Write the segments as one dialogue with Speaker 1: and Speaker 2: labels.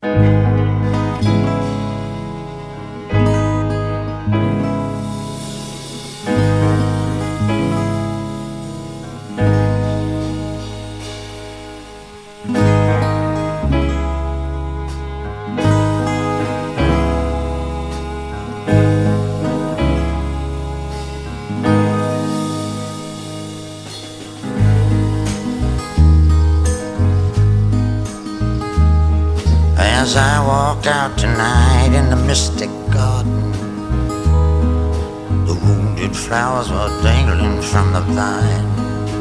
Speaker 1: As I walked out tonight in the mystic garden, the wounded flowers were dangling from the vine.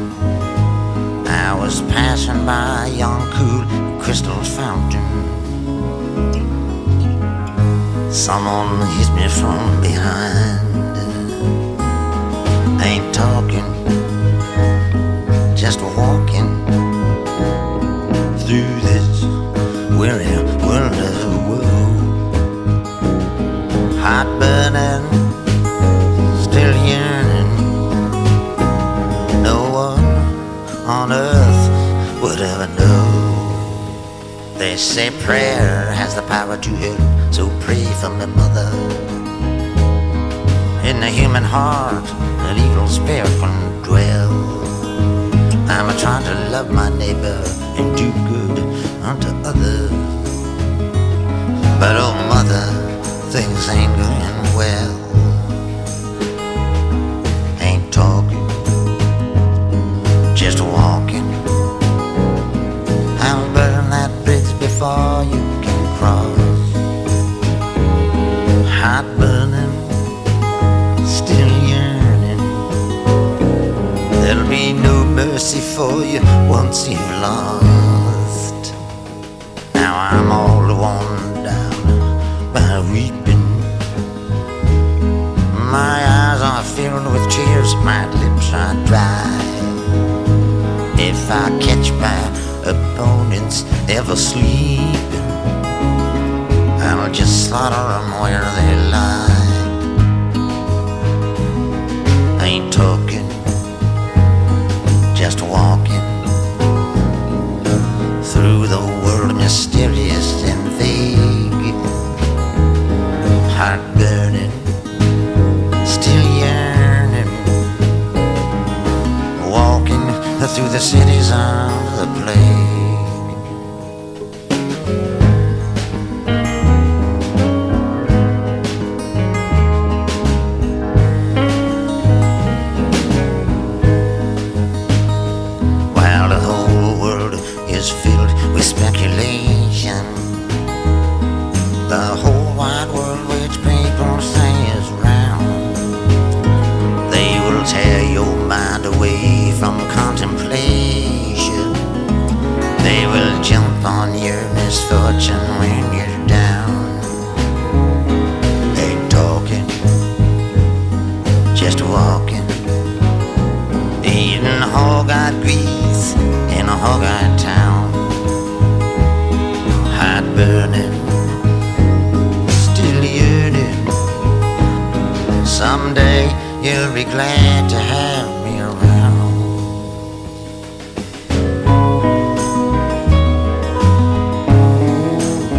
Speaker 1: I was passing by a young cool crystal fountain. Someone hit me from behind. Ain't talking, just walking through this weary world of woe. Heart burning, still yearning. No one on earth would ever know. They say prayer has the power to heal, so pray for me, mother. In the human heart, an evil spirit can dwell. I'm trying to love my neighbor and do good unto others. But oh mother, things ain't going well. Ain't talking, just walking. I'll burn that bridge before you can cross. Heart burning, still yearning. There'll be no mercy for you once you've lost. Now I'm all worn down by weeping. My eyes are filled with tears, my lips are dry. If I catch my opponents ever sleeping, I'll just slaughter them where they lie. Ain't talking, just walking through the world, mysterious and vague. Heart burning, still yearning. Walking through the cities of the plague. While the whole world is filled with speculation, the whole wide world which people say is round, they will tear your mind away from contemplation. They will jump on your misfortune when you're down. Ain't talking, just walking, eating hog-eyed grease in a hog-eyed town. Heart burning, still yearning. Someday you'll be glad to have